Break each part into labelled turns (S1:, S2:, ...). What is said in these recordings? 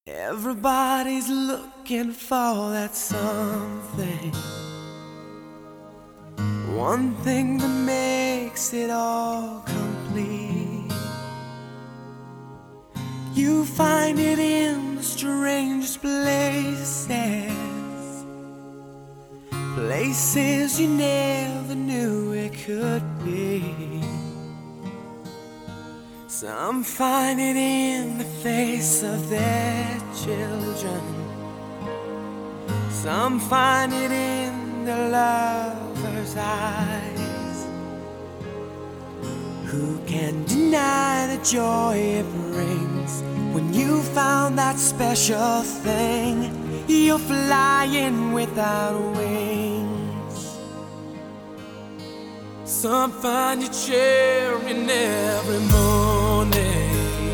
S1: Everybody's looking for that something, one thing that makes it all complete. You find it in the strangest places, places you never knew it could be. Some find it in the face of their children, some find it in the lover's eyes. Who can deny the joy it brings when you found that special thing? You're flying without wings. Some find you cheering every morning,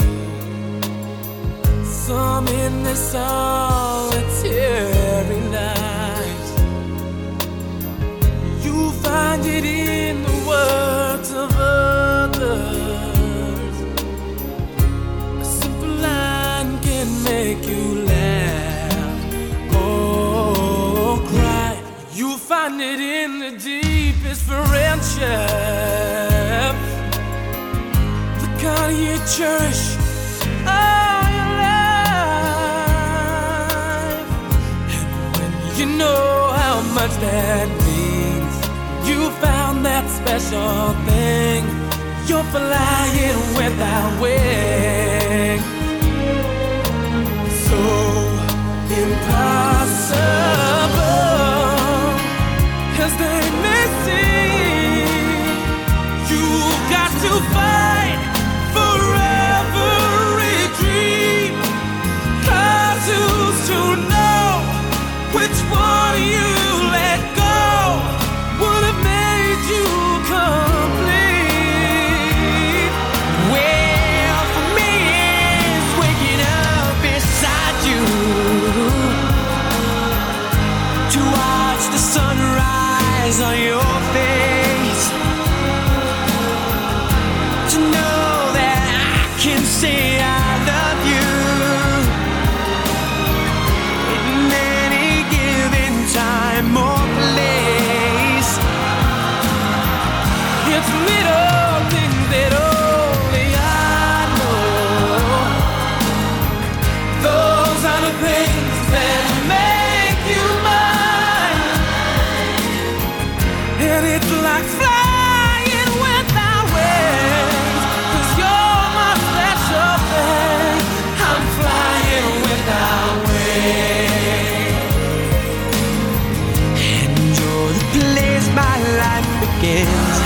S1: some in their solitary night. You find it in the words of others. A simple line can make you laugh or cry. You find it in the deepest friendship, the kind you cherish all your life. And when you know how much that means, you found that special thing. You're flying without wings. So impossible as they may seem, you've got to fight for every dream. 'Cause who's to know which one you let go would have made you complete? Well, for me it's waking up beside you to watch the sunrise on your face, to know that I can say I love you in any given time or place. It's little things that only I know. Those are the things that make you mine. And it's like flying without wings, 'cause you're my special thing. I'm flying without wings, and you're the place my life begins.